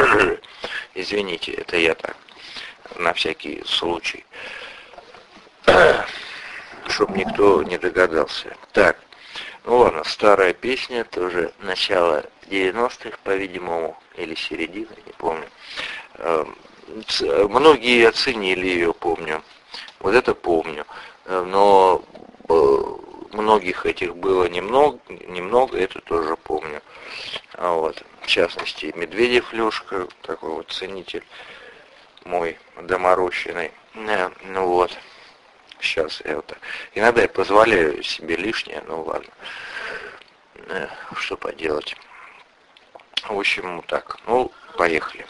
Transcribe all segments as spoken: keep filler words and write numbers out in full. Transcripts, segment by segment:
Извините, это я так, на всякий случай. Чтоб никто не догадался. Так, ну ладно, старая песня, тоже начало девяностых, по-видимому, или середина, не помню. Многие оценили ее, помню. Вот это помню. Но многих этих было немного, немного, это тоже помню. Вот. В частности, Медведев Лёшка, такой вот ценитель мой доморощенный. Ну вот. Сейчас это. Иногда я позволяю себе лишнее, ну ладно. Что поделать. В общем, так. Ну, поехали.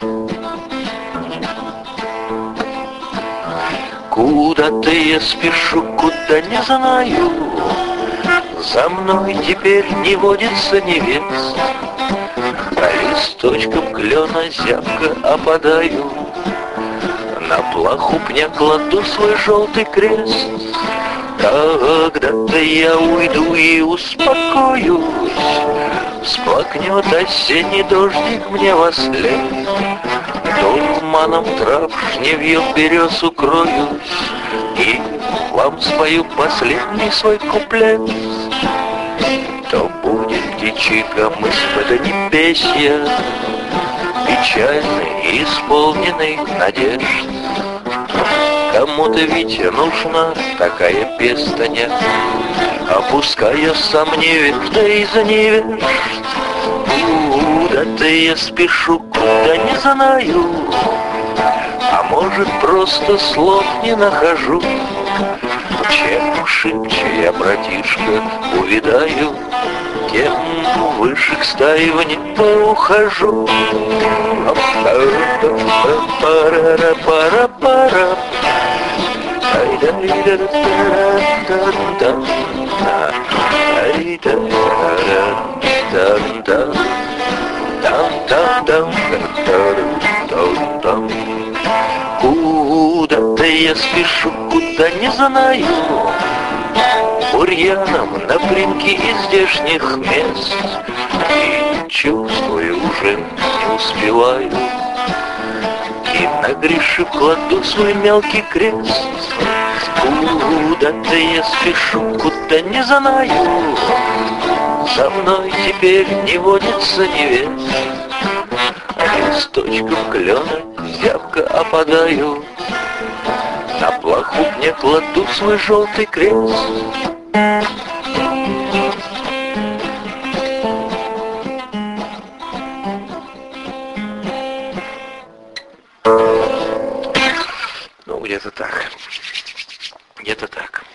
Куда-то я спешу, куда не знаю. За мной теперь не водится невест. А листочком клена зябко опадаю. На плаху пня кладу свой желтый крест. Когда-то я уйду и успокоюсь. Всплакнет осенний дождик мне во след. Туманом трав жневьев берез укроюсь. И вам спою последний свой куплет. То будет птичий гомыск, это не песня, печальный и исполненный надежд. Кому-то ведь нужна такая пестня, а пускай я сам не век, да и за невежд. Куда-то я спешу, куда не знаю, а может просто слов не нахожу. Чем шибче я, братишка, увидаю, тем выше к стае в небо ухожу. Пара-пара-пара-пара. Куда-то я спешу, куда не знаю, бурьяном напрямки из здешних мест. И чувствую, уже не успеваю, и на гриши кладу свой мелкий крест. Куда-то я спешу, куда не знаю, за мной теперь не водится невест. Листочком клена зябко опадаю, на плаху мне кладу свой желтый крест. Ну, где-то так. Где-то так.